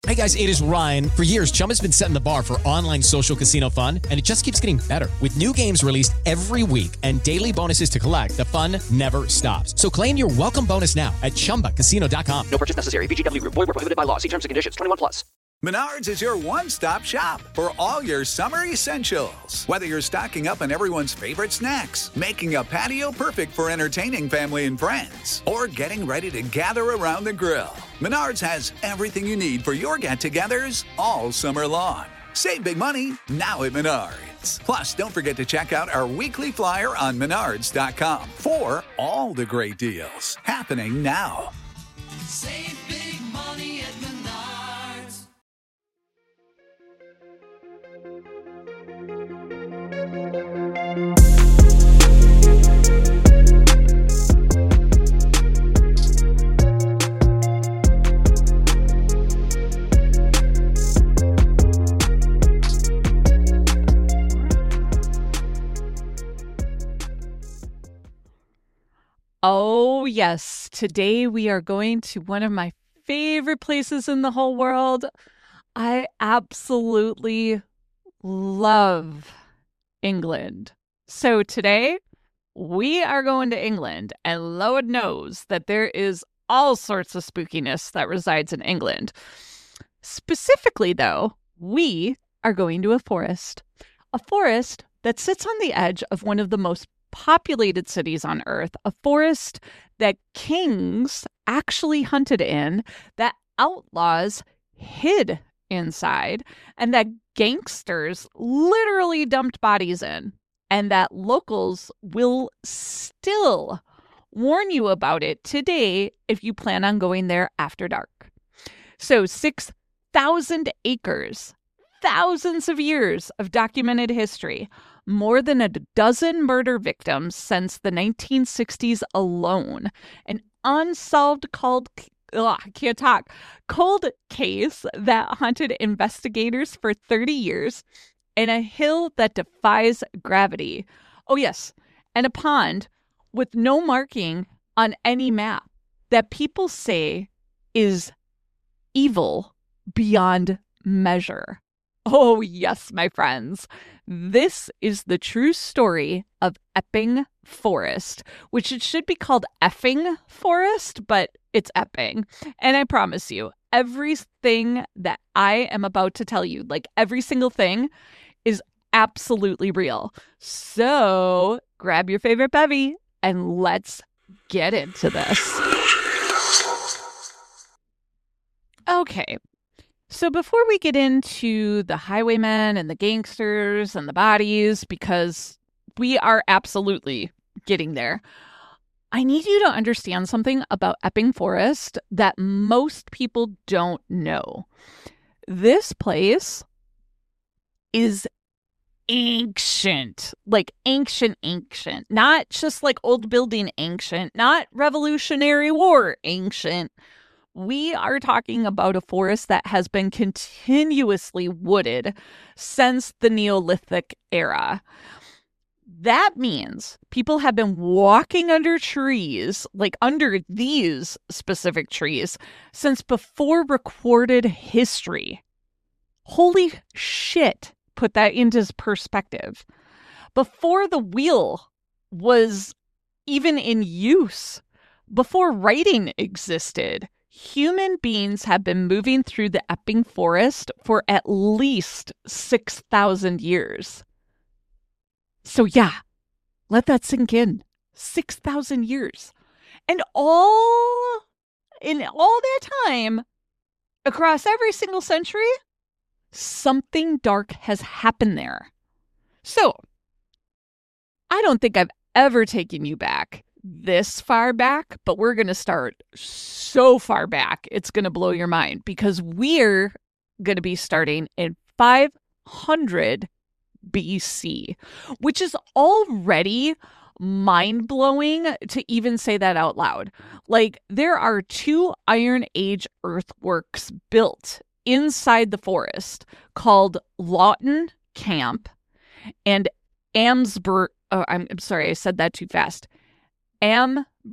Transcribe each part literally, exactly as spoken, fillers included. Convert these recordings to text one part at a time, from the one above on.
Hey guys, it is Ryan. For years, Chumba's been setting the bar for online social casino fun, and it just keeps getting better. With new games released every week and daily bonuses to collect, the fun never stops. So claim your welcome bonus now at chumba casino dot com. No purchase necessary. V G W Group. Void where prohibited by law. See terms and conditions. twenty-one plus. Menards is your one-stop shop for all your summer essentials. Whether you're stocking up on everyone's favorite snacks, making a patio perfect for entertaining family and friends, or getting ready to gather around the grill, Menards has everything you need for your get-togethers all summer long. Save big money now at Menards. Plus, don't forget to check out our weekly flyer on menards dot com for all the great deals happening now. Save big money at Menards. Oh, yes. Today we are going to one of my favorite places in the whole world. I absolutely love England. So today we are going to England, and Lord knows that there is all sorts of spookiness that resides in England. Specifically, though, we are going to a forest. A forest that sits on the edge of one of the most populated cities on Earth, a forest that kings actually hunted in, that outlaws hid inside, and that gangsters literally dumped bodies in, and that locals will still warn you about it today if you plan on going there after dark. So six thousand acres, thousands of years of documented history, more than a dozen murder victims since the nineteen sixties alone, an unsolved cold, ugh, I can't talk, cold case that haunted investigators for thirty years, and a hill that defies gravity. Oh yes, and a pond with no marking on any map that people say is evil beyond measure. Oh, yes, my friends. This is the true story of Epping Forest, which it should be called Effing Forest, but it's Epping. And I promise you, everything that I am about to tell you, like every single thing, is absolutely real. So grab your favorite bevy and let's get into this. Okay. So before we get into the highwaymen and the gangsters and the bodies, because we are absolutely getting there, I need you to understand something about Epping Forest that most people don't know. This place is ancient, like ancient, ancient, not just like old building ancient, not Revolutionary War ancient. We are talking about a forest that has been continuously wooded since the Neolithic era. That means people have been walking under trees, like under these specific trees, since before recorded history. Holy shit, put that into perspective. Before the wheel was even in use, before writing existed, human beings have been moving through the Epping Forest for at least six thousand years. So yeah, let that sink in. six thousand years. And all, in all that time, across every single century, something dark has happened there. So, I don't think I've ever taken you back this far back, but we're going to start so far back, it's going to blow your mind, because we're going to be starting in five hundred B C, which is already mind-blowing to even say that out loud. Like, there are two Iron Age earthworks built inside the forest called Lawton Camp and Amsbury. Oh, I'm, I'm sorry, I said that too fast.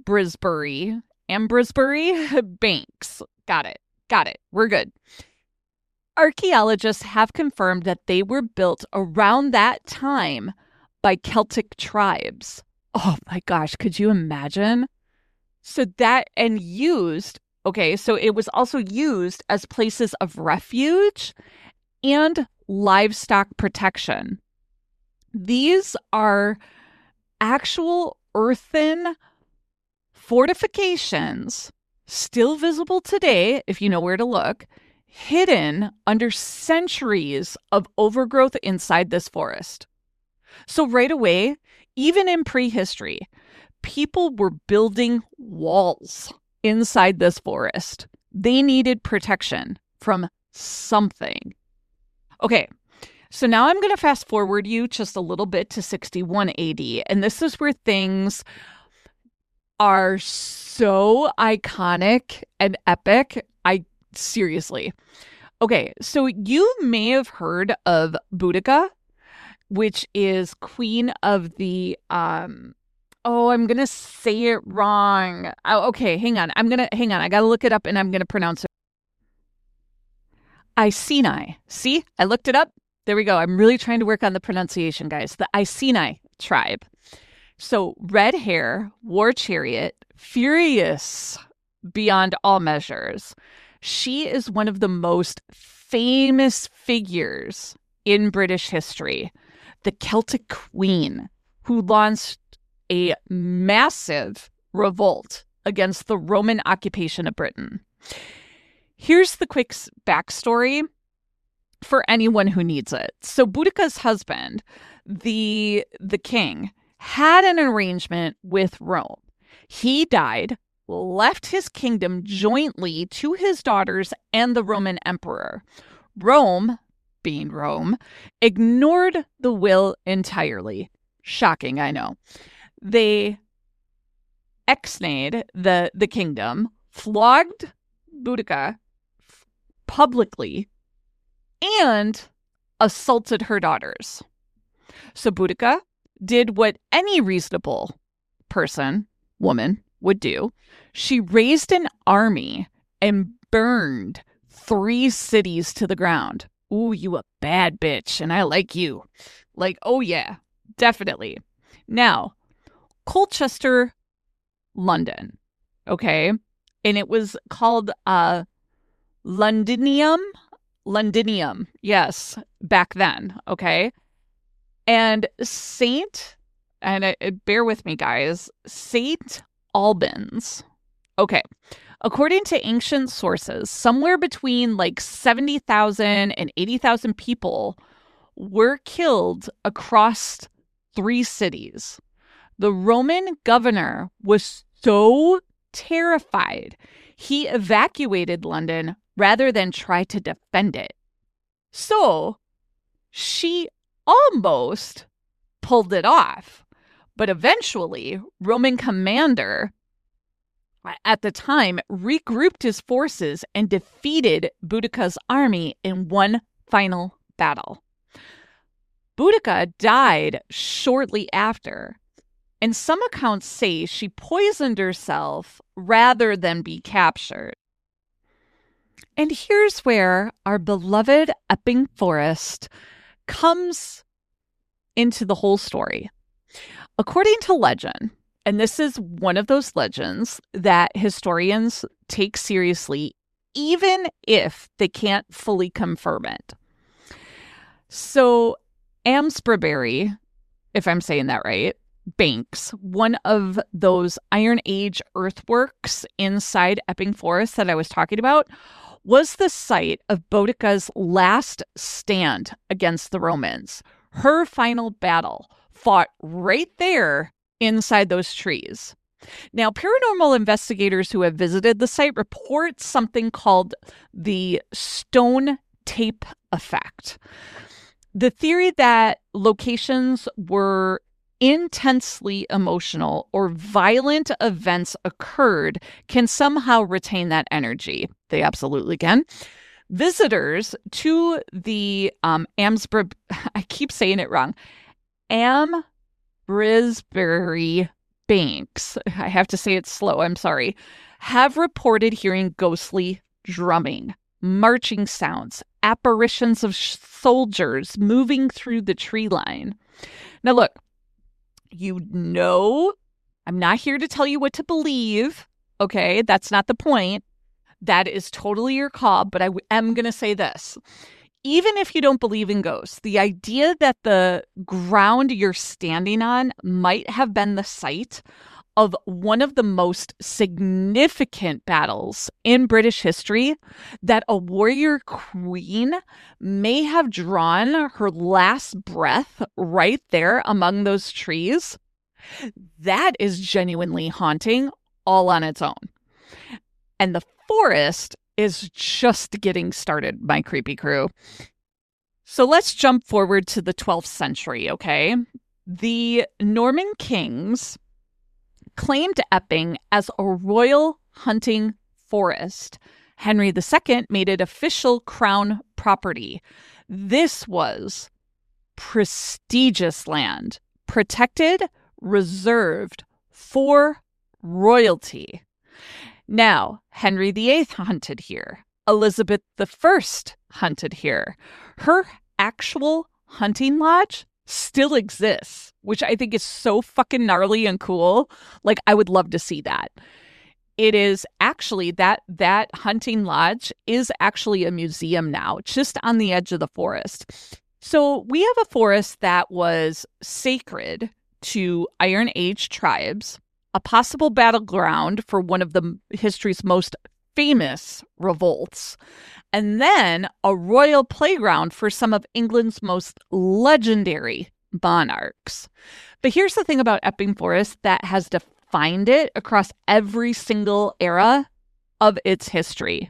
Ambresbury, Ambresbury Banks. Got it. Got it. We're good. Archaeologists have confirmed that they were built around that time by Celtic tribes. Oh my gosh, could you imagine? So that, and used, okay, so it was also used as places of refuge and livestock protection. These are actual earthen fortifications, still visible today, if you know where to look, hidden under centuries of overgrowth inside this forest. So right away, even in prehistory, people were building walls inside this forest. They needed protection from something. Okay, so now I'm going to fast forward you just a little bit to sixty-one A D, and this is where things are so iconic and epic. I seriously. Okay, so you may have heard of Boudica, which is queen of the um oh, I'm going to say it wrong. Oh, okay, hang on. I'm going to hang on. I got to look it up and I'm going to pronounce it. Iceni. See? I looked it up. There we go. I'm really trying to work on the pronunciation, guys. The Iceni tribe. So red hair, war chariot, furious beyond all measures. She is one of the most famous figures in British history, the Celtic Queen, who launched a massive revolt against the Roman occupation of Britain. Here's the quick backstory for anyone who needs it. So Boudica's husband, the, the king, had an arrangement with Rome. He died, left his kingdom jointly to his daughters and the Roman emperor. Rome, being Rome, ignored the will entirely. Shocking, I know. They exnayed the, the kingdom, flogged Boudica publicly, and assaulted her daughters. So Boudica did what any reasonable person, woman, would do. She raised an army and burned three cities to the ground. Ooh, you a bad bitch, and I like you. Like, oh yeah, definitely. Now, Colchester, London, okay? And it was called uh, Londinium. Londinium, yes, back then, okay? And Saint, and uh, bear with me, guys, Saint Albans. Okay, according to ancient sources, somewhere between like seventy thousand and eighty thousand people were killed across three cities. The Roman governor was so terrified, he evacuated London rather than try to defend it. So she almost pulled it off. But eventually, Roman commander at the time regrouped his forces and defeated Boudica's army in one final battle. Boudica died shortly after, and some accounts say she poisoned herself rather than be captured. And here's where our beloved Epping Forest comes into the whole story. According to legend, and this is one of those legends that historians take seriously, even if they can't fully confirm it. So Amsbury, if I'm saying that right, Banks, one of those Iron Age earthworks inside Epping Forest that I was talking about, was the site of Boudica's last stand against the Romans. Her final battle fought right there inside those trees. Now, paranormal investigators who have visited the site report something called the stone tape effect. The theory that locations were intensely emotional or violent events occurred can somehow retain that energy. They absolutely can. Visitors to the um, Amsbury, I keep saying it wrong, Ambrysbury Banks, I have to say it slow, I'm sorry, have reported hearing ghostly drumming, marching sounds, apparitions of sh- soldiers moving through the tree line. Now, look, you know, I'm not here to tell you what to believe, okay? That's not the point. That is totally your call, but I w- am going to say this. Even if you don't believe in ghosts, the idea that the ground you're standing on might have been the site of one of the most significant battles in British history, that a warrior queen may have drawn her last breath right there among those trees, that is genuinely haunting all on its own. And the forest is just getting started, my creepy crew. So let's jump forward to the twelfth century, okay? The Norman kings claimed Epping as a royal hunting forest. Henry the Second made it official crown property. This was prestigious land, protected, reserved for royalty. Now, Henry the Eighth hunted here. Elizabeth the First hunted here. Her actual hunting lodge still exists, which I think is so fucking gnarly and cool. Like, I would love to see that. It is actually, that that hunting lodge is actually a museum now, just on the edge of the forest. So we have a forest that was sacred to Iron Age tribes, a possible battleground for one of the history's most famous revolts, and then a royal playground for some of England's most legendary monarchs. But here's the thing about Epping Forest that has defined it across every single era of its history.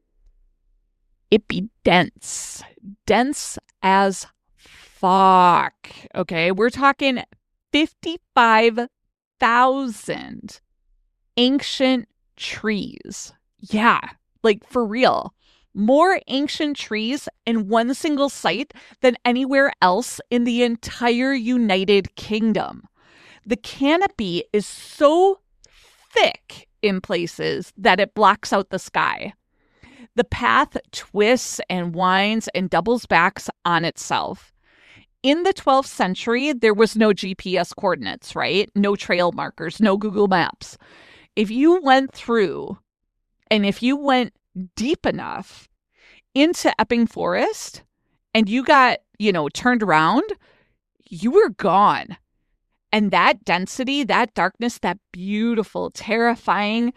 It be dense. Dense as fuck. Okay, we're talking fifty-five thousand ancient trees. Yeah, like for real. More ancient trees in one single site than anywhere else in the entire United Kingdom. The canopy is so thick in places that it blocks out the sky. The path twists and winds and doubles back on itself. In the twelfth century, there was no G P S coordinates, right? No trail markers, no Google Maps. If you went through and if you went deep enough into Epping Forest and you got, you know, turned around, you were gone. And that density, that darkness, that beautiful, terrifying,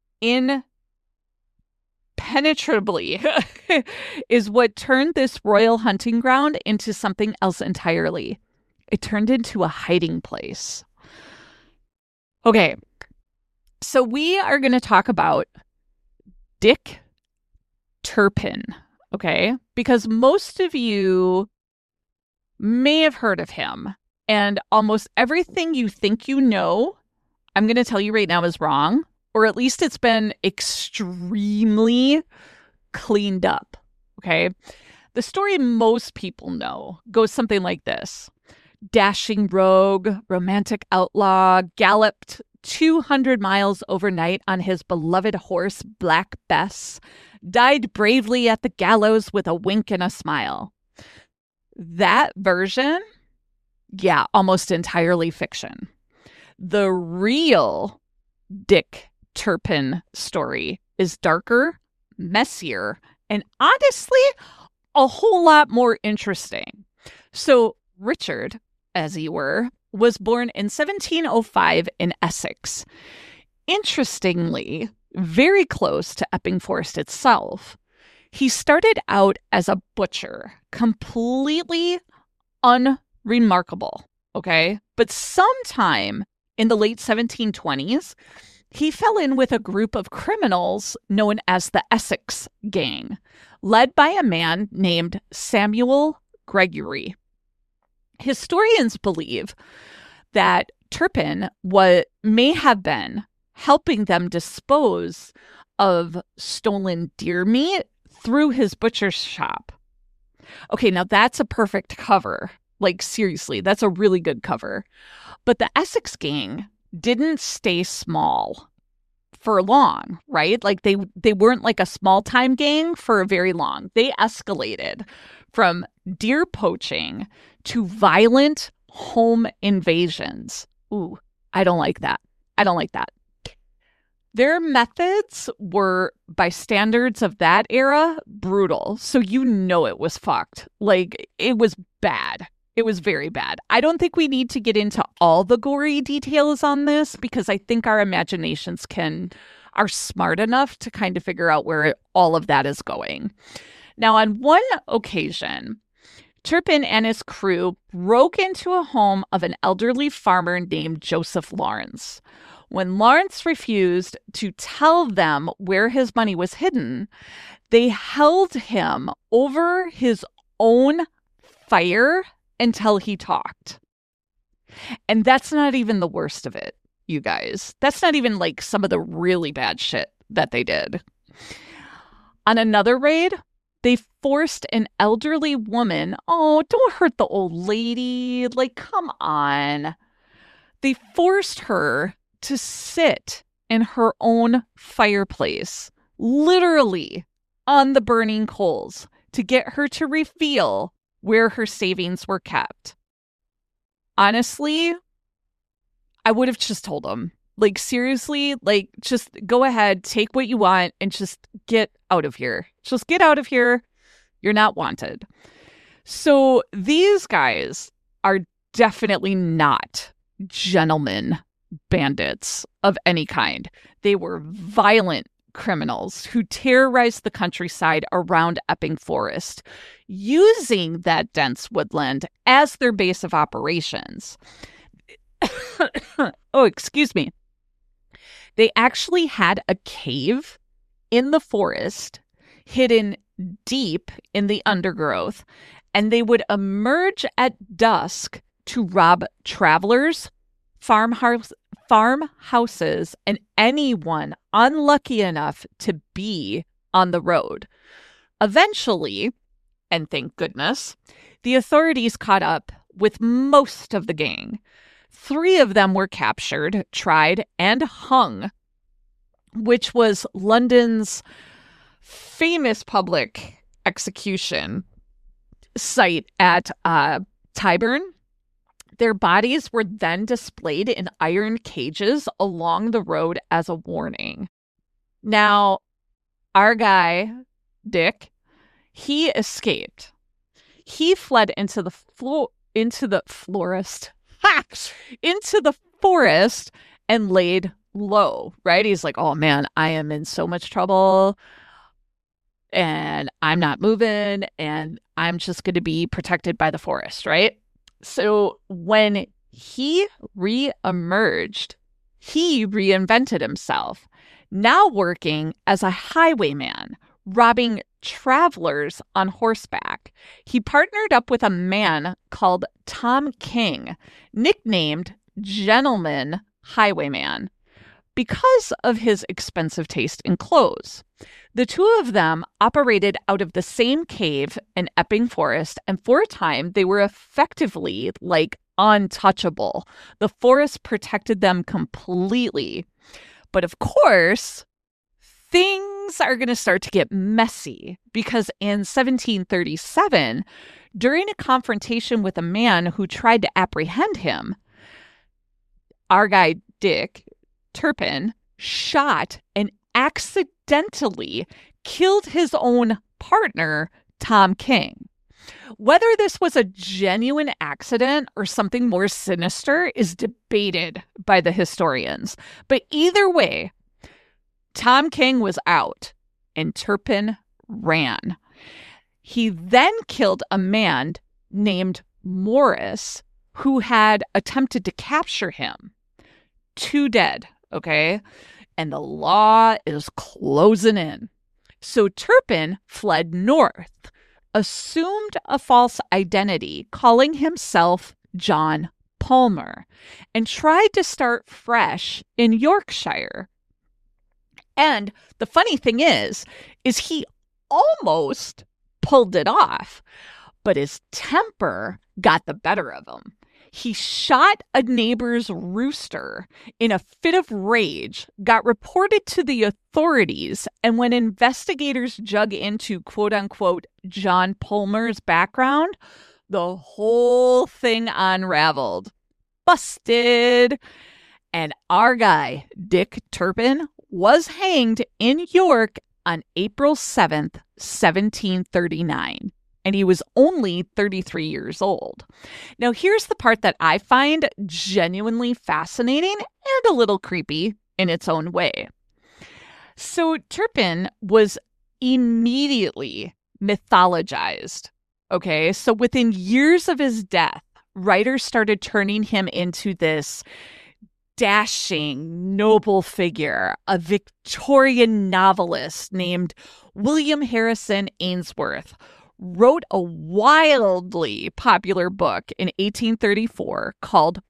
impenetrably is what turned this royal hunting ground into something else entirely. It turned into a hiding place. Okay, so we are going to talk about Dick Turpin, okay? Because most of you may have heard of him, and almost everything you think you know, I'm going to tell you right now is wrong, or at least it's been extremely cleaned up, okay? The story most people know goes something like this. Dashing rogue, romantic outlaw, galloped two hundred miles overnight on his beloved horse, Black Bess, died bravely at the gallows with a wink and a smile. That version, yeah, almost entirely fiction. The real Dick Turpin story is darker, messier, and honestly, a whole lot more interesting. So Richard, as he were, was born in seventeen oh five in Essex. Interestingly, very close to Epping Forest itself. He started out as a butcher, completely unremarkable, okay? But sometime in the late seventeen twenties, he fell in with a group of criminals known as the Essex Gang, led by a man named Samuel Gregory. Historians believe that Turpin what may have been helping them dispose of stolen deer meat through his butcher's shop. Okay, now that's a perfect cover. Like, seriously, that's a really good cover. But the Essex Gang didn't stay small for long, right? Like they they weren't like a small time gang for very long. They escalated from deer poaching to violent home invasions. Ooh, I don't like that. I don't like that. Their methods were, by standards of that era, brutal. So you know it was fucked. Like, it was bad. It was very bad. I don't think we need to get into all the gory details on this because I think our imaginations can are smart enough to kind of figure out where all of that is going. Now, on one occasion, Turpin and his crew broke into a home of an elderly farmer named Joseph Lawrence. When Lawrence refused to tell them where his money was hidden, they held him over his own fire until he talked. And that's not even the worst of it, you guys. That's not even like some of the really bad shit that they did. On another raid, they forced an elderly woman. Oh, don't hurt the old lady. Like, come on. They forced her to sit in her own fireplace, literally on the burning coals, to get her to reveal where her savings were kept. Honestly, I would have just told them. Like, seriously, like, just go ahead, take what you want, and just get out of here. Just get out of here. You're not wanted. So these guys are definitely not gentlemen bandits of any kind. They were violent criminals who terrorized the countryside around Epping Forest, using that dense woodland as their base of operations. Oh, excuse me. They actually had a cave in the forest, hidden deep in the undergrowth, and they would emerge at dusk to rob travelers, farmhouse, farmhouses, and anyone unlucky enough to be on the road. Eventually, and thank goodness, the authorities caught up with most of the gang. Three of them were captured, tried, and hung, which was London's famous public execution site at uh, Tyburn. Their bodies were then displayed in iron cages along the road as a warning. Now, our guy, Dick, he escaped. He fled into the flo- into the florist, ha! into the forest and laid low, right? He's like, oh man, I am in so much trouble and I'm not moving and I'm just going to be protected by the forest, right? So when he re-emerged, he reinvented himself, now working as a highwayman, robbing travelers on horseback. He partnered up with a man called Tom King, nicknamed Gentleman Highwayman, because of his expensive taste in clothes. The two of them operated out of the same cave in Epping Forest, and for a time, they were effectively, like, untouchable. The forest protected them completely. But of course, things are going to start to get messy, because in seventeen thirty-seven, during a confrontation with a man who tried to apprehend him, our guy, Dick Turpin, shot and accidentally killed his own partner, Tom King. Whether this was a genuine accident or something more sinister is debated by the historians. But either way, Tom King was out and Turpin ran. He then killed a man named Morris who had attempted to capture him. Two dead, okay? And the law is closing in. So Turpin fled north, assumed a false identity, calling himself John Palmer, and tried to start fresh in Yorkshire. And the funny thing is, is he almost pulled it off, but his temper got the better of him. He shot a neighbor's rooster in a fit of rage, got reported to the authorities, and when investigators dug into quote-unquote John Palmer's background, the whole thing unraveled. Busted! And our guy, Dick Turpin, was hanged in York on April seventh, seventeen thirty-nine. And he was only thirty-three years old. Now, here's the part that I find genuinely fascinating and a little creepy in its own way. So Turpin was immediately mythologized. Okay, so within years of his death, writers started turning him into this dashing, noble figure, a Victorian novelist named William Harrison Ainsworth, wrote a wildly popular book in eighteen thirty-four called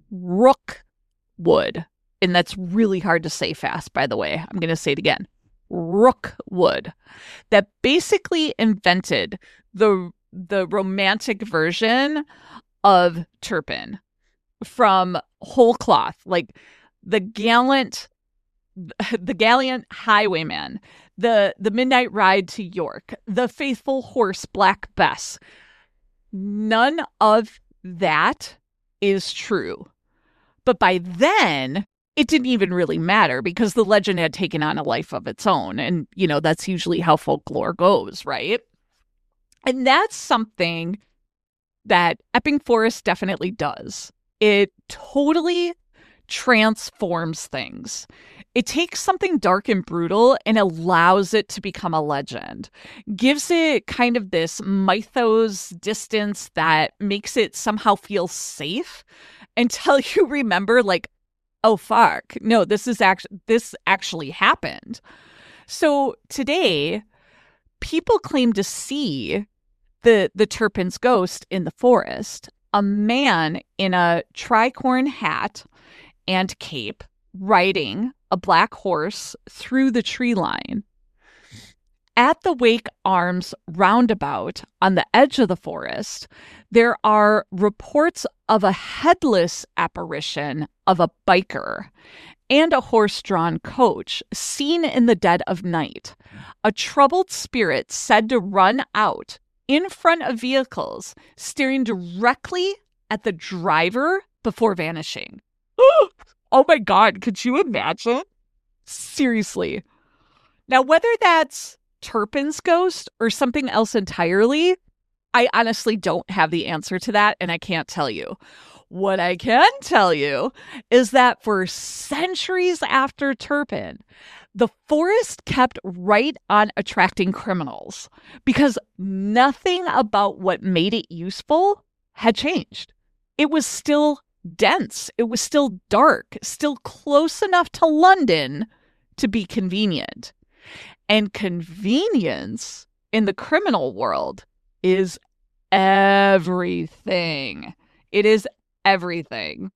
Rookwood. And that's really hard to say fast, by the way. I'm going to say it again. Rookwood. That basically invented the, the romantic version of Turpin from whole cloth, like the gallant, the gallant highwayman, the the midnight ride to York, the faithful horse Black Bess. None of that is true. But by then, it didn't even really matter because the legend had taken on a life of its own. And, you know, that's usually how folklore goes, right? And that's something that Epping Forest definitely does. It totally transforms things. It takes something dark and brutal and allows it to become a legend. Gives it kind of this mythos distance that makes it somehow feel safe until you remember, like, oh, fuck, no, this is actually, this actually happened. So today, people claim to see the, the Turpin's ghost in the forest, a man in a tricorn hat and cape riding a black horse through the tree line. At the Wake Arms roundabout on the edge of the forest, there are reports of a headless apparition of a biker and a horse-drawn coach seen in the dead of night. A troubled spirit said to run out in front of vehicles, staring directly at the driver before vanishing. Oh my God, could you imagine? Seriously. Now, whether that's Turpin's ghost or something else entirely, I honestly don't have the answer to that, and I can't tell you. What I can tell you is that for centuries after Turpin, the forest kept right on attracting criminals because nothing about what made it useful had changed. It was still dense. It was still dark, still close enough to London to be convenient. And convenience in the criminal world is everything. It is everything.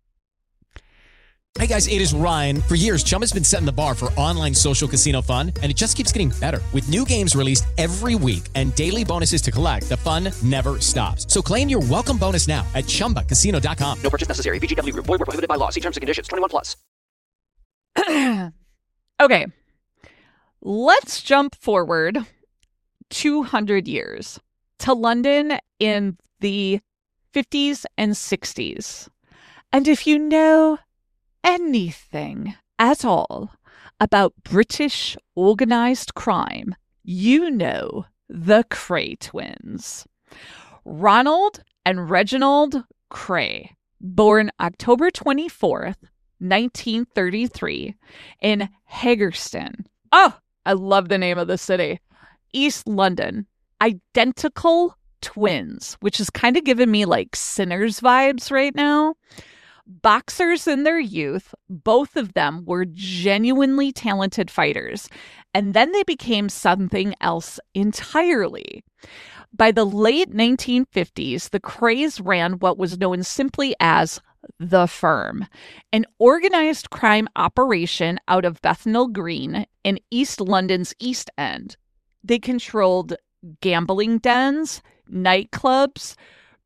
Hey guys, it is Ryan. For years, Chum has been setting the bar for online social casino fun, and it just keeps getting better. With new games released every week and daily bonuses to collect, the fun never stops. So claim your welcome bonus now at chumba casino dot com. No purchase necessary. V G W Group. Void where prohibited by law. See terms and conditions. twenty-one plus. Okay. Let's jump forward two hundred years to London in the fifties and sixties. And if you know anything at all about British organized crime, you know the Kray twins. Ronald and Reginald Kray, born October twenty-fourth, nineteen thirty-three, in Haggerston. Oh, I love the name of the city. East London. Identical twins, which is kind of giving me like Sinners vibes right now. Boxers in their youth, both of them were genuinely talented fighters, and then they became something else entirely. By the late nineteen fifties, the Krays ran what was known simply as The Firm, an organized crime operation out of Bethnal Green in East London's East End. They controlled gambling dens, nightclubs,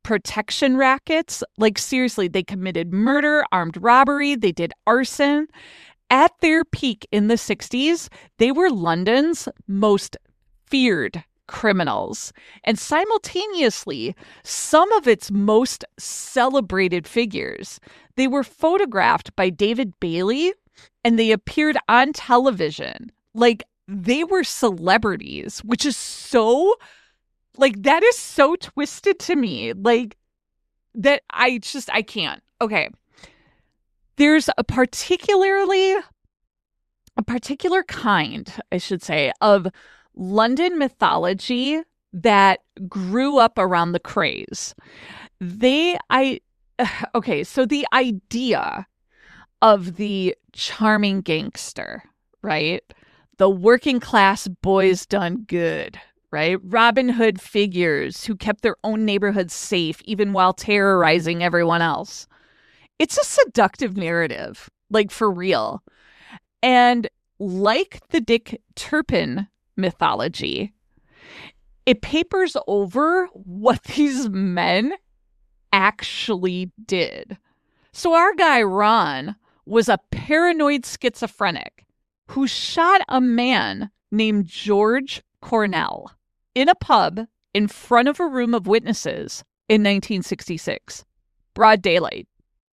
protection rackets. Like, seriously, they committed murder, armed robbery, they did arson. At their peak in the sixties, they were London's most feared criminals. And simultaneously, some of its most celebrated figures. They were photographed by David Bailey, and they appeared on television. Like, they were celebrities, which is so, like, that is so twisted to me. Like, that I just, I can't. Okay. There's a particularly, a particular kind, I should say, of London mythology that grew up around the craze. They, I, okay, so the idea of the charming gangster, right? The working class boys done good, right? Robin Hood figures who kept their own neighborhoods safe even while terrorizing everyone else. It's a seductive narrative, like, for real. And like the Dick Turpin mythology, it papers over what these men actually did. So our guy Ron was a paranoid schizophrenic who shot a man named George Cornell in a pub in front of a room of witnesses in nineteen sixty-six. Broad daylight.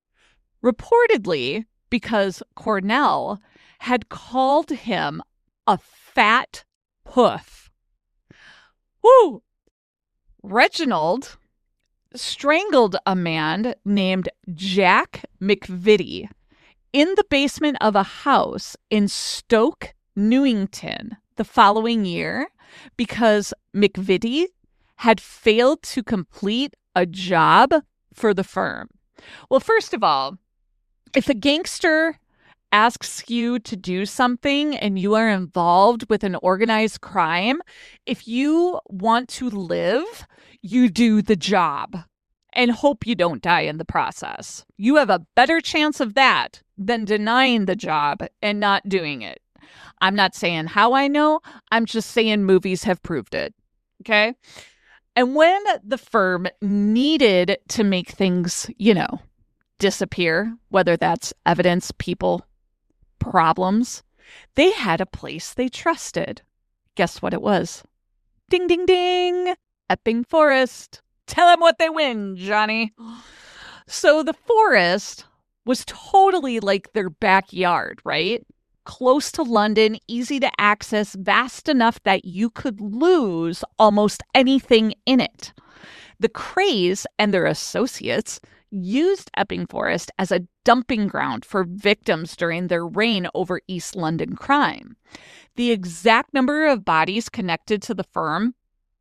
Reportedly because Cornell had called him a fat hoof. Woo! Reginald strangled a man named Jack McVitie in the basement of a house in Stoke Newington the following year because McVitie had failed to complete a job for the firm. Well, first of all, if a gangster asks you to do something and you are involved with an organized crime, if you want to live, you do the job and hope you don't die in the process. You have a better chance of that than denying the job and not doing it. I'm not saying how I know. I'm just saying movies have proved it. Okay? And when the firm needed to make things, you know, disappear, whether that's evidence, people, problems, they had a place they trusted. Guess what it was? Ding, ding, ding. Epping Forest. Tell them what they win, Johnny. So the forest was totally like their backyard, right? Close to London, easy to access, vast enough that you could lose almost anything in it. The Krays and their associates used Epping Forest as a dumping ground for victims during their reign over East London crime. The exact number of bodies connected to the firm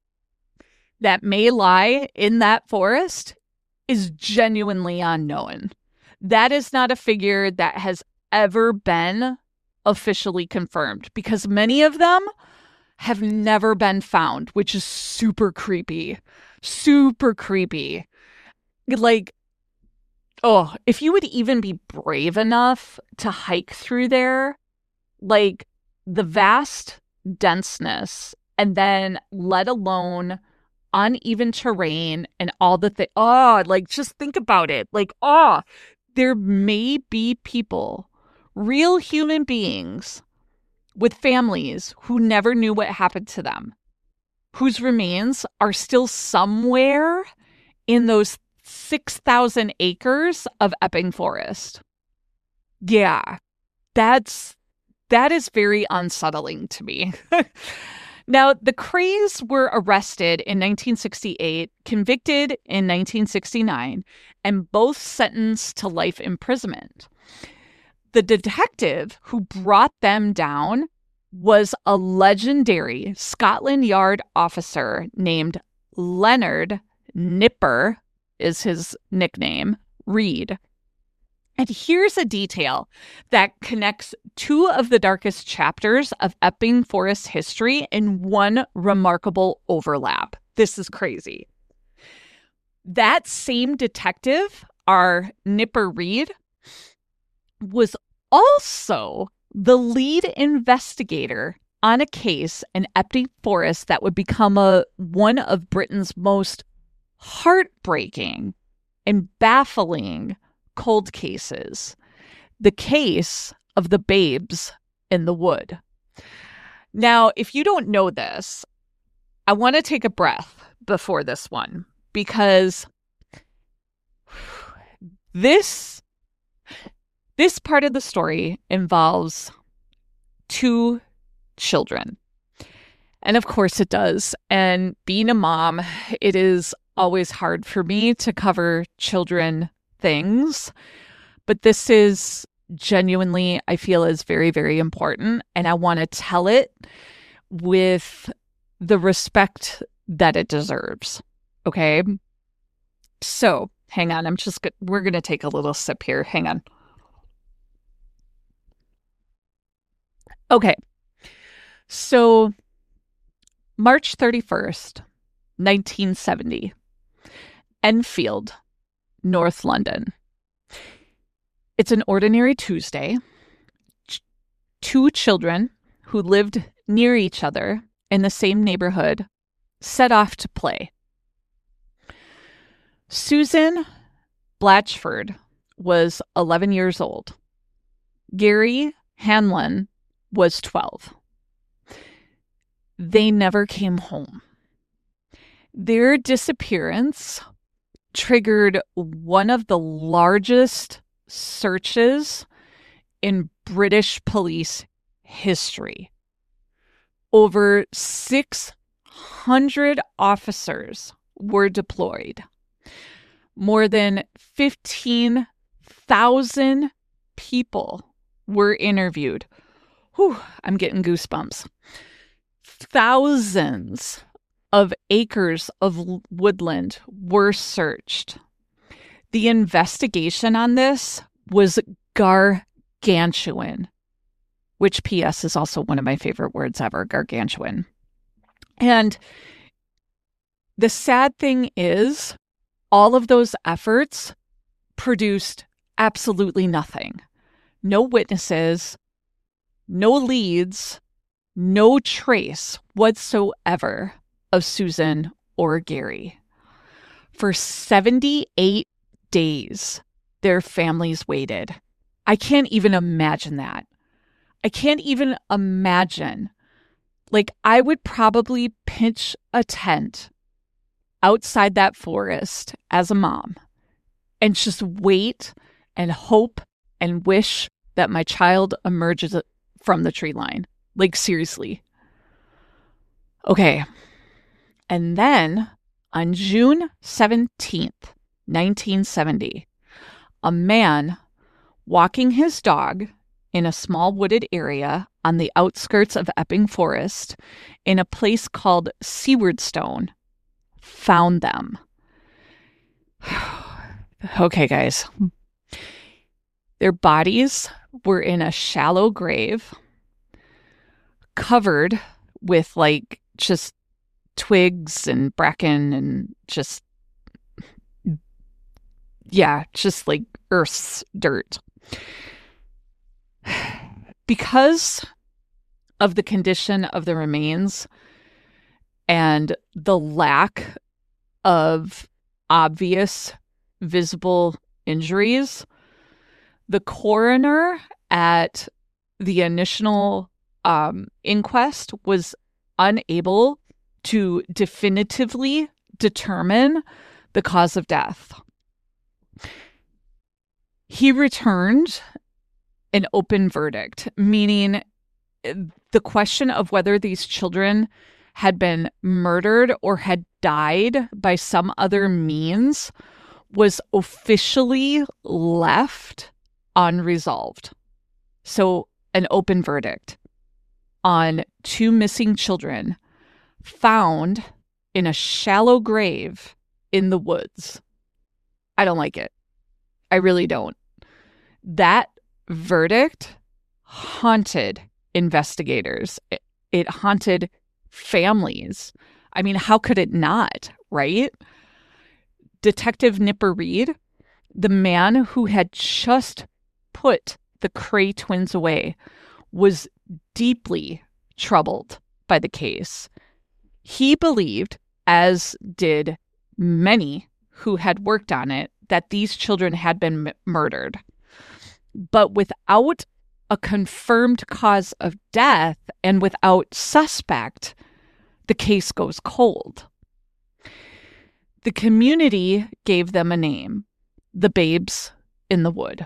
that may lie in that forest is genuinely unknown. That is not a figure that has ever been officially confirmed because many of them have never been found, which is super creepy. Super creepy. Like, oh, if you would even be brave enough to hike through there, like the vast denseness, and then let alone uneven terrain and all the things. Oh, like just think about it. Like, oh, there may be people, real human beings with families who never knew what happened to them, whose remains are still somewhere in those six thousand acres of Epping Forest. Yeah, that's, that is very unsettling to me. Now, the Krays were arrested in nineteen sixty-eight, convicted in nineteen sixty-nine, and both sentenced to life imprisonment. The detective who brought them down was a legendary Scotland Yard officer named Leonard Nipper, is his nickname, Reed. And here's a detail that connects two of the darkest chapters of Epping Forest history in one remarkable overlap. This is crazy. That same detective, our Nipper Reed, was also the lead investigator on a case in Epping Forest that would become a one of Britain's most heartbreaking and baffling cold cases. The case of the babes in the wood. Now, if you don't know this, I want to take a breath before this one, because this this part of the story involves two children. And of course it does. And being a mom, it is always hard for me to cover children things. But this is genuinely, I feel, is very, very important. And I want to tell it with the respect that it deserves. Okay? So, hang on. I'm just, go- we're going to take a little sip here. Hang on. Okay. So, March thirty-first, nineteen seventy, Enfield, North London. It's an ordinary Tuesday. Ch- two children who lived near each other in the same neighborhood set off to play. Susan Blatchford was eleven years old. Gary Hanlon was twelve. They never came home. Their disappearance triggered one of the largest searches in British police history. Over six hundred officers were deployed. More than fifteen thousand people were interviewed. Whew, I'm getting goosebumps. Thousands of acres of woodland were searched. The investigation on this was gargantuan, which P S is also one of my favorite words ever, gargantuan. And the sad thing is, all of those efforts produced absolutely nothing. No witnesses, no leads, no trace whatsoever of Susan or Gary. For seventy-eight days, their families waited. I can't even imagine that. I can't even imagine. Like, I would probably pitch a tent outside that forest as a mom and just wait and hope and wish that my child emerges from the tree line. Like, seriously. Okay. And then on June seventeenth, nineteen seventy, a man walking his dog in a small wooded area on the outskirts of Epping Forest in a place called Sewardstone found them. Okay, guys. Their bodies were in a shallow grave covered with like just twigs and bracken and just, yeah, just like earth's dirt. Because of the condition of the remains and the lack of obvious visible injuries, the coroner at the initial um, inquest was unable to definitively determine the cause of death. He returned an open verdict, meaning the question of whether these children had been murdered or had died by some other means was officially left unresolved. So, an open verdict on two missing children found in a shallow grave in the woods. I don't like it. I really don't. That verdict haunted investigators. It, it haunted families. I mean, how could it not, right? Detective Nipper Reed, the man who had just put the Cray twins away, was deeply troubled by the case. He believed, as did many who had worked on it that these children had been m- murdered. But without a confirmed cause of death and without suspect, the case goes cold. The community gave them a name, the Babes in the Wood,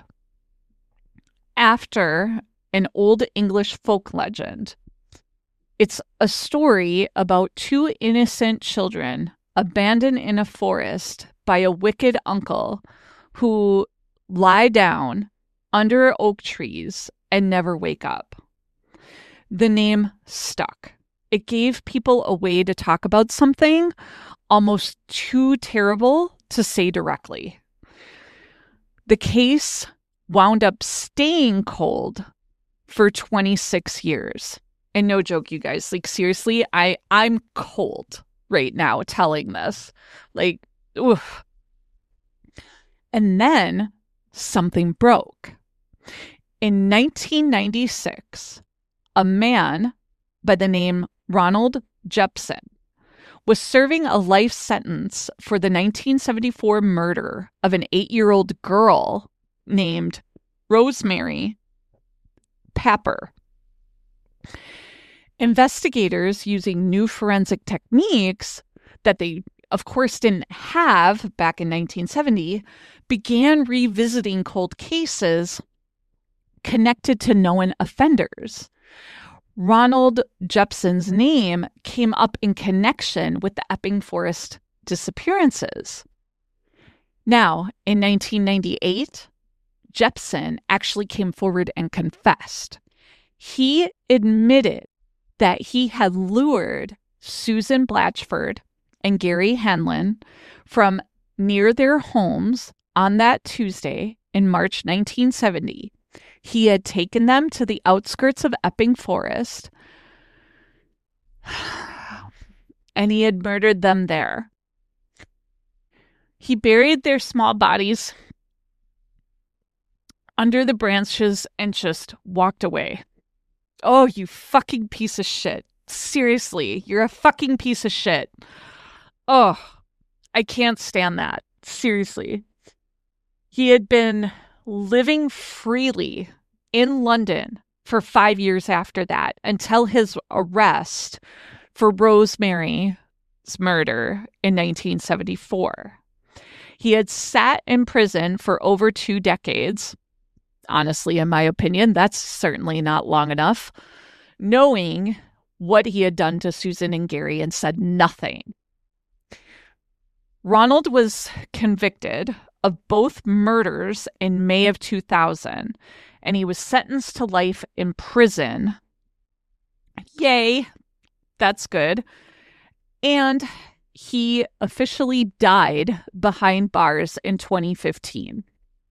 after an old English folk legend. It's a story about two innocent children abandoned in a forest by a wicked uncle who lie down under oak trees and never wake up. The name stuck. It gave people a way to talk about something almost too terrible to say directly. The case wound up staying cold for twenty-six years. And no joke, you guys, like seriously, I, I'm cold right now telling this. Like, oof. And then something broke. In nineteen ninety-six, a man by the name Ronald Jepson was serving a life sentence for the nineteen seventy-four murder of an eight-year-old girl named Rosemary Papper. Investigators, using new forensic techniques that they, of course, didn't have back in nineteen seventy, began revisiting cold cases connected to known offenders. Ronald Jepson's name came up in connection with the Epping Forest disappearances. Now, in nineteen ninety-eight, Jepson actually came forward and confessed. He admitted that he had lured Susan Blatchford and Gary Hanlon from near their homes on that Tuesday in March nineteen seventy. He had taken them to the outskirts of Epping Forest, and he had murdered them there. He buried their small bodies under the branches and just walked away. Oh, you fucking piece of shit. Seriously, you're a fucking piece of shit. Oh, I can't stand that. Seriously. He had been living freely in London for five years after that until his arrest for Rosemary's murder in nineteen seventy-four. He had sat in prison for over two decades. Honestly, in my opinion, that's certainly not long enough, knowing what he had done to Susan and Gary and said nothing. Ronald was convicted of both murders in May of two thousand, and he was sentenced to life in prison. Yay, that's good. And he officially died behind bars in twenty fifteen.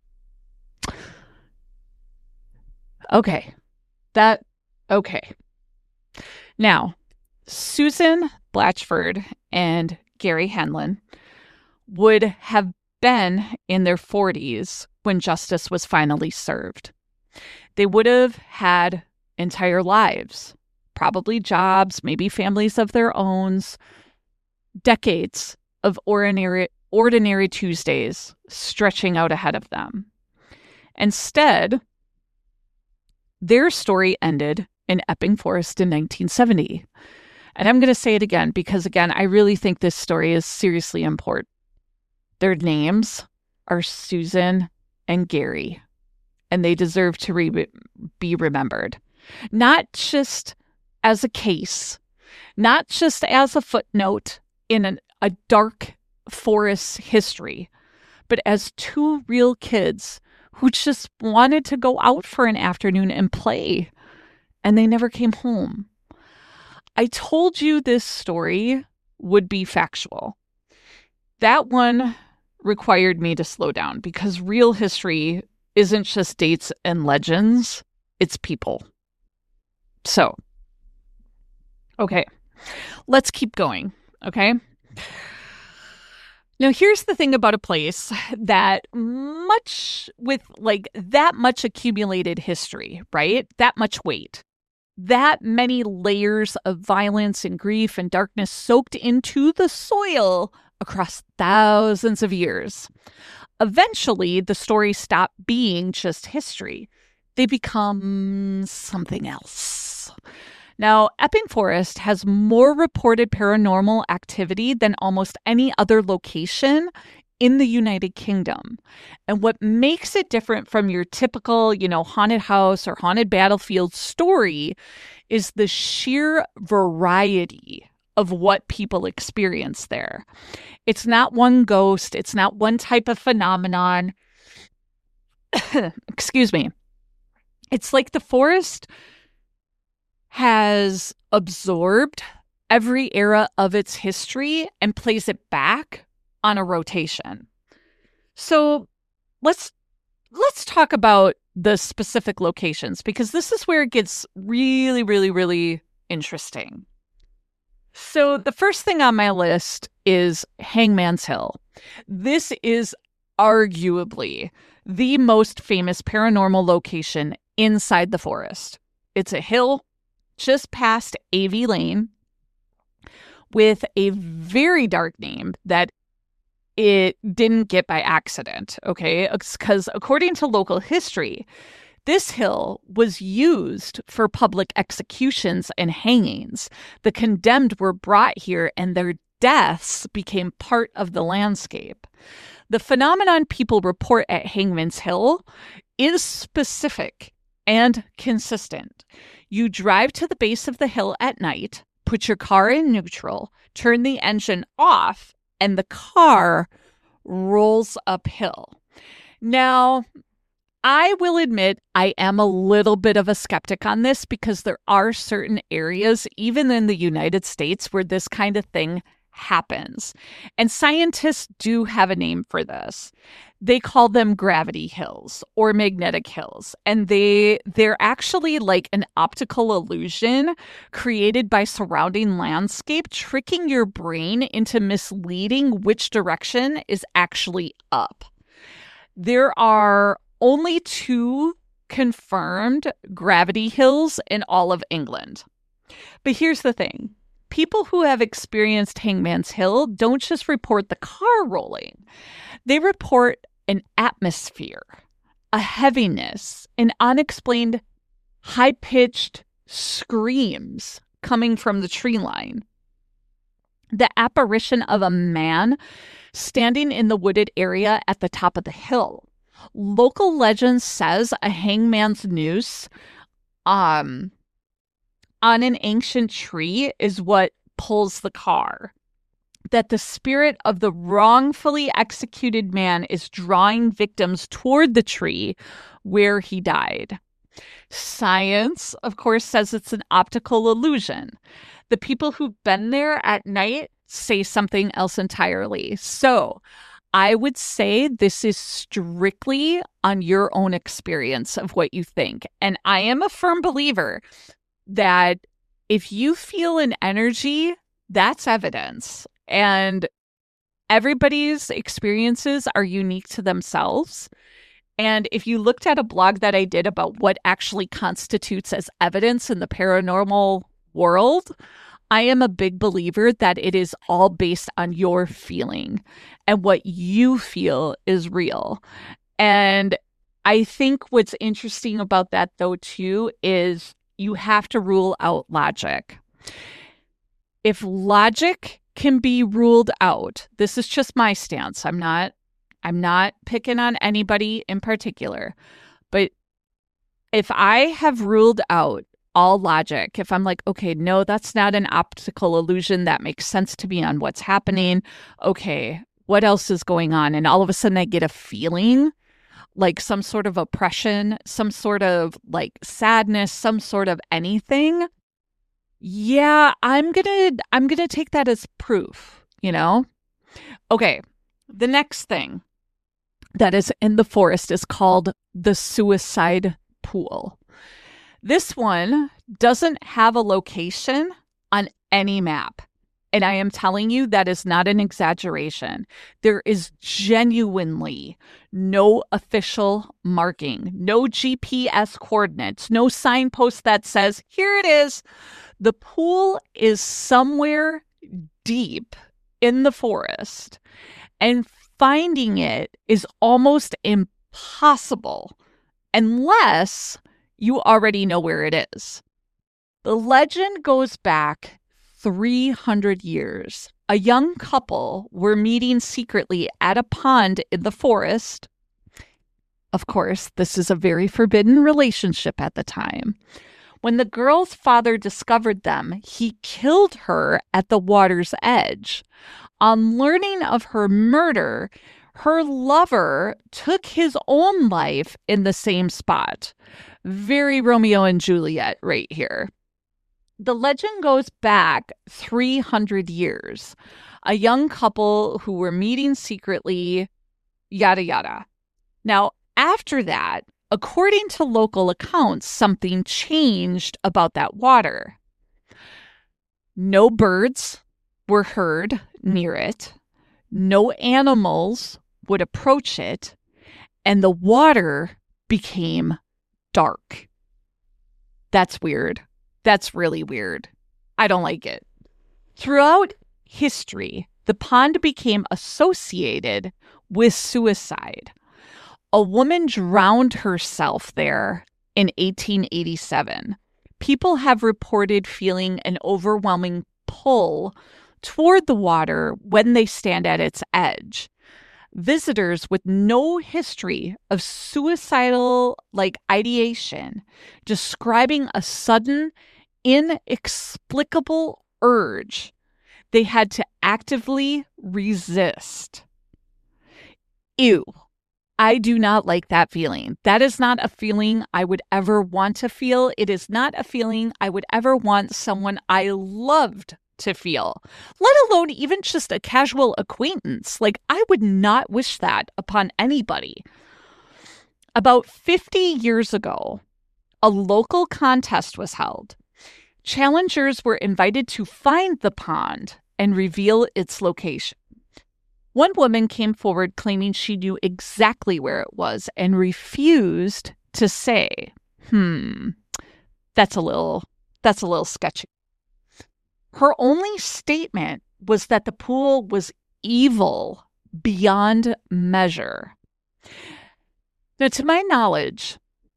Okay, that, okay. Now, Susan Blatchford and Gary Hanlon would have been in their forties when justice was finally served. They would have had entire lives, probably jobs, maybe families of their own, decades of ordinary, ordinary Tuesdays stretching out ahead of them. Instead, their story ended in Epping Forest in nineteen seventy. And I'm going to say it again because, again, I really think this story is seriously important. Their names are Susan and Gary, and they deserve to re- be remembered. Not just as a case, not just as a footnote in an, a dark forest history, but as two real kids who just wanted to go out for an afternoon and play, and they never came home. I told you this story would be factual. That one required me to slow down because real history isn't just dates and legends, it's people. So, okay, let's keep going, okay? Now, here's the thing about a place that much with like that much accumulated history, right? That much weight, that many layers of violence and grief and darkness soaked into the soil across thousands of years. Eventually, the stories stop being just history. They become something else. Now, Epping Forest has more reported paranormal activity than almost any other location in the United Kingdom. And what makes it different from your typical, you know, haunted house or haunted battlefield story is the sheer variety of what people experience there. It's not one ghost. It's not one type of phenomenon. Excuse me. It's like the forest has absorbed every era of its history and plays it back on a rotation. So let's let's talk about the specific locations, because this is where it gets really, really, really interesting. So the first thing on my list is Hangman's Hill. This is arguably the most famous paranormal location inside the forest. It's a hill just past Avey Lane with a very dark name that it didn't get by accident, okay? Because according to local history, this hill was used for public executions and hangings. The condemned were brought here and their deaths became part of the landscape. The phenomenon people report at Hangman's Hill is specific and consistent. You drive to the base of the hill at night, put your car in neutral, turn the engine off, and the car rolls uphill. Now, I will admit I am a little bit of a skeptic on this because there are certain areas, even in the United States, where this kind of thing happens. And scientists do have a name for this. They call them gravity hills or magnetic hills. And they, they're actually like an optical illusion created by surrounding landscape, tricking your brain into misleading which direction is actually up. There are only two confirmed gravity hills in all of England. But here's the thing. People who have experienced Hangman's Hill don't just report the car rolling. They report an atmosphere, a heaviness, and unexplained high-pitched screams coming from the tree line. The apparition of a man standing in the wooded area at the top of the hill. Local legend says a hangman's noose um, on an ancient tree is what pulls the car. That the spirit of the wrongfully executed man is drawing victims toward the tree where he died. Science, of course, says it's an optical illusion. The people who've been there at night say something else entirely. So I would say this is strictly on your own experience of what you think. And I am a firm believer that if you feel an energy, that's evidence. And everybody's experiences are unique to themselves. And if you looked at a blog that I did about what actually constitutes as evidence in the paranormal world, I am a big believer that it is all based on your feeling and what you feel is real. And I think what's interesting about that, though, too, is you have to rule out logic. If logic can be ruled out, this is just my stance. I'm not, I'm not picking on anybody in particular, but if I have ruled out all logic, if I'm like, okay, no, that's not an optical illusion, that makes sense to me on what's happening. Okay, what else is going on? And all of a sudden I get a feeling like some sort of oppression, some sort of like sadness, some sort of anything. Yeah, I'm gonna I'm gonna take that as proof, you know? Okay, the next thing that is in the forest is called the Suicide Pool. This one doesn't have a location on any map. And I am telling you, that is not an exaggeration. There is genuinely no official marking, no G P S coordinates, no signpost that says, here it is. The pool is somewhere deep in the forest, and finding it is almost impossible unless you already know where it is. The legend goes back three hundred years. A young couple were meeting secretly at a pond in the forest. Of course, this is a very forbidden relationship at the time. When the girl's father discovered them, he killed her at the water's edge. On learning of her murder, her lover took his own life in the same spot. Very Romeo and Juliet right here. The legend goes back three hundred years. A young couple who were meeting secretly, yada, yada. Now, after that, according to local accounts, something changed about that water. No birds were heard near it. No animals would approach it. And the water became dark. That's weird. That's really weird. I don't like it. Throughout history, the pond became associated with suicide. A woman drowned herself there in eighteen eighty-seven. People have reported feeling an overwhelming pull toward the water when they stand at its edge. Visitors with no history of suicidal like ideation describing a sudden, inexplicable urge they had to actively resist. Ew. I do not like that feeling. That is not a feeling I would ever want to feel. It is not a feeling I would ever want someone I loved to feel, let alone even just a casual acquaintance. Like, I would not wish that upon anybody. About fifty years ago, a local contest was held. Challengers were invited to find the pond and reveal its location. One woman came forward claiming she knew exactly where it was and refused to say, hmm, that's a little, that's a little sketchy. Her only statement was that the pool was evil beyond measure. Now, to my knowledge,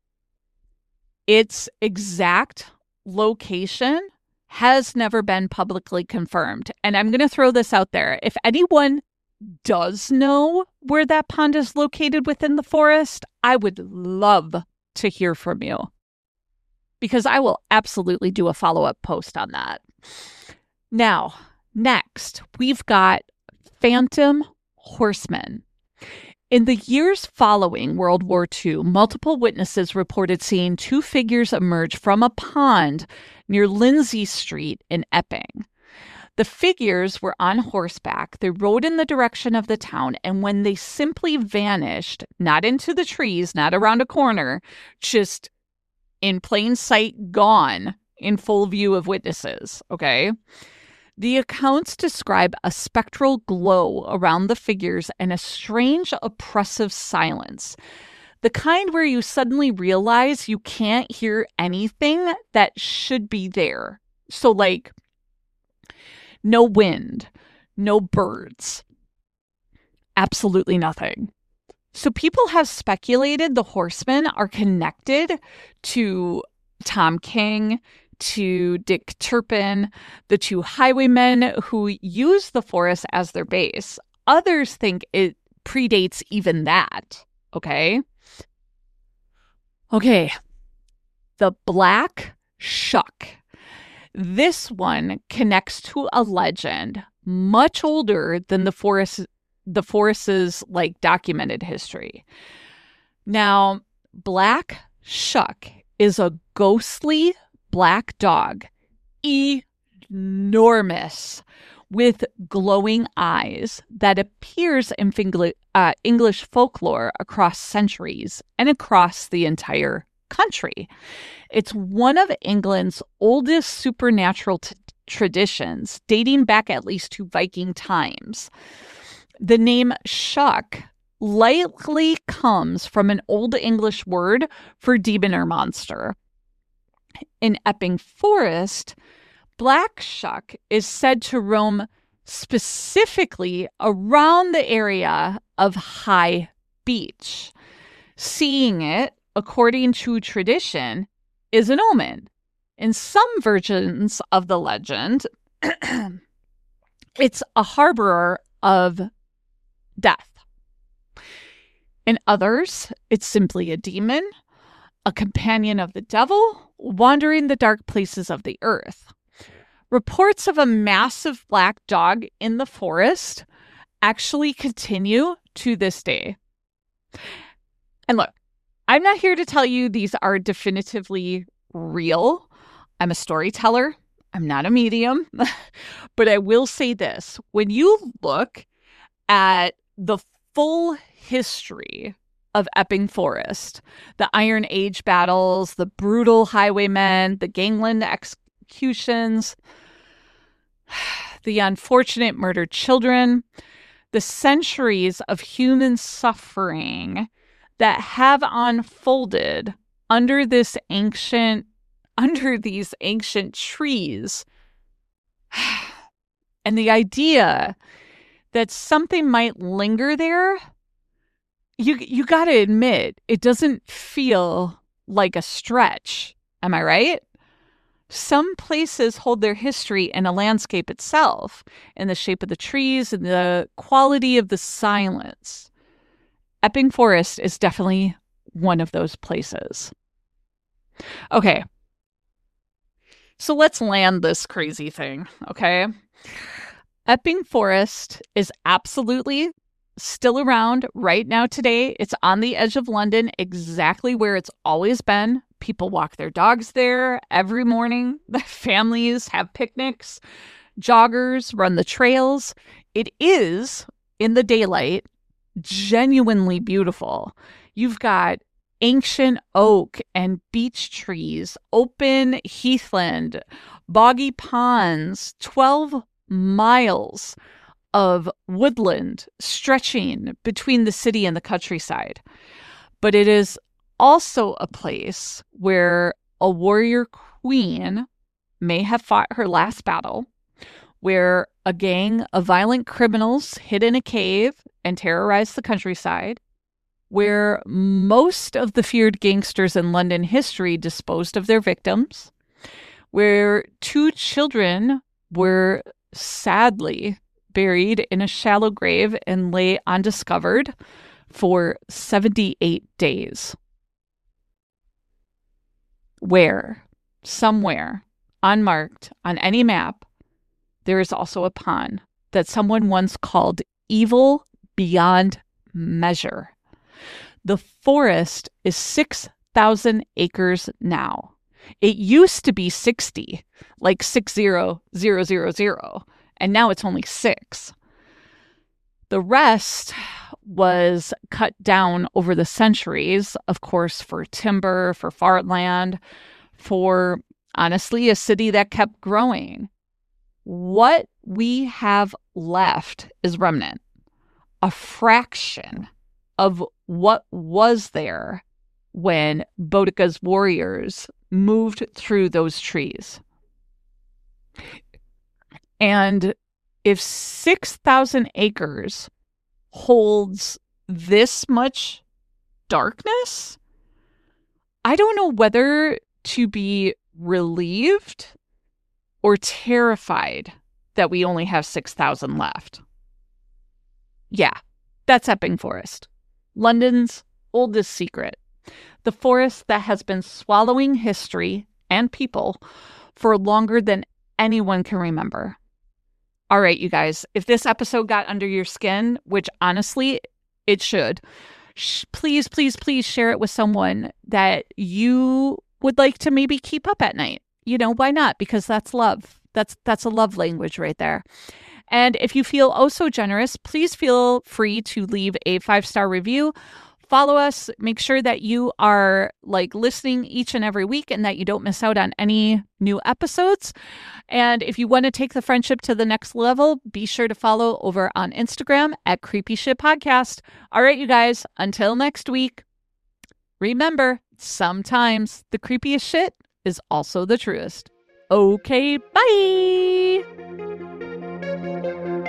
its exact location has never been publicly confirmed. And I'm going to throw this out there. If anyone does know where that pond is located within the forest, I would love to hear from you, because I will absolutely do a follow-up post on that. Now, next, we've got phantom horsemen. In the years following World War Two, multiple witnesses reported seeing two figures emerge from a pond near Lindsay Street in Epping. The figures were on horseback. They rode in the direction of the town, and when they simply vanished, not into the trees, not around a corner, just in plain sight, gone in full view of witnesses, okay? The accounts describe a spectral glow around the figures and a strange, oppressive silence. The kind where you suddenly realize you can't hear anything that should be there. So, like, no wind, no birds, absolutely nothing. So people have speculated the horsemen are connected to Tom King, to Dick Turpin, the two highwaymen who use the forest as their base. Others think it predates even that, okay? Okay, the Black Shuck. This one connects to a legend much older than the forest, the forest's like documented history. Now, Black Shuck is a ghostly black dog, enormous, with glowing eyes that appears in Fingli- uh, English folklore across centuries and across the entire country. It's one of England's oldest supernatural t- traditions, dating back at least to Viking times. The name Shuck likely comes from an Old English word for demon or monster. In Epping Forest, Black Shuck is said to roam specifically around the area of High Beach. Seeing it, according to tradition, is an omen. In some versions of the legend, it's a harborer of death. In others, it's simply a demon, a companion of the devil, wandering the dark places of the earth. Reports of a massive black dog in the forest actually continue to this day. And look, I'm not here to tell you these are definitively real. I'm a storyteller. I'm not a medium. But I will say this. When you look at the full history of Epping Forest, the Iron Age battles, the brutal highwaymen, the gangland executions, the unfortunate murdered children, the centuries of human suffering that have unfolded under this ancient, under these ancient trees, and the idea that something might linger there, you you got to admit, it doesn't feel like a stretch. Am I right? Some places hold their history in a landscape itself, in the shape of the trees and the quality of the silence. Epping Forest is definitely one of those places. Okay. So let's land this crazy thing, okay? Epping Forest is absolutely still around right now today. It's on the edge of London, exactly where it's always been. People walk their dogs there every morning. The families have picnics. Joggers run the trails. It is, in the daylight, genuinely beautiful. You've got ancient oak and beech trees, open heathland, boggy ponds, twelve miles of woodland stretching between the city and the countryside. But it is also a place where a warrior queen may have fought her last battle, where a gang of violent criminals hid in a cave and terrorized the countryside, where most of the feared gangsters in London history disposed of their victims, where two children were sadly buried in a shallow grave and lay undiscovered for seventy-eight days. Where, somewhere, unmarked on any map, there is also a pond that someone once called evil beyond measure. The forest is six thousand acres now. It used to be sixty, like six zero zero zero zero, and now it's only six. The rest was cut down over the centuries, of course, for timber, for farmland, for, honestly, a city that kept growing. What we have left is remnant, a fraction of what was there when Boudica's warriors moved through those trees. And if six thousand acres holds this much darkness, I don't know whether to be relieved or terrified that we only have six thousand left. Yeah, that's Epping Forest, London's oldest secret. The forest that has been swallowing history and people for longer than anyone can remember. All right, you guys, if this episode got under your skin, which honestly it should, sh- please, please, please share it with someone that you would like to maybe keep up at night. You know, why not? Because that's love. That's that's a love language right there. And if you feel oh so generous, please feel free to leave a five-star review. Follow us. Make sure that you are like listening each and every week and that you don't miss out on any new episodes. And if you want to take the friendship to the next level, be sure to follow over on Instagram at Creepy Shit Podcast. All right, you guys, until next week, remember, sometimes the creepiest shit is also the truest. Okay, bye.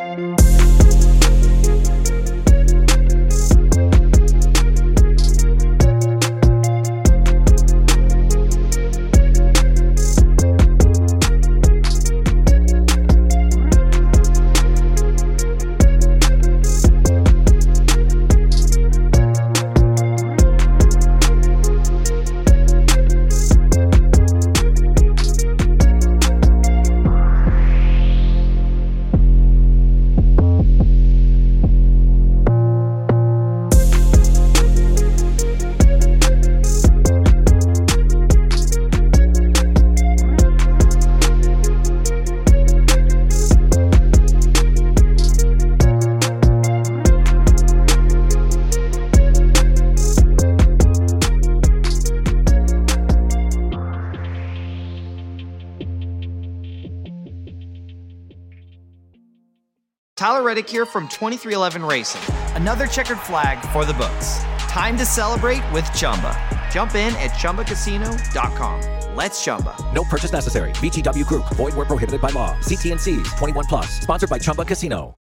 Reddick here from twenty-three eleven Racing. Another checkered flag for the books. Time to celebrate with Chumba. Jump in at chumba casino dot com. Let's Chumba. No purchase necessary. V G W Group. Void where prohibited by law. See T and C's. twenty-one plus. Sponsored by Chumba Casino.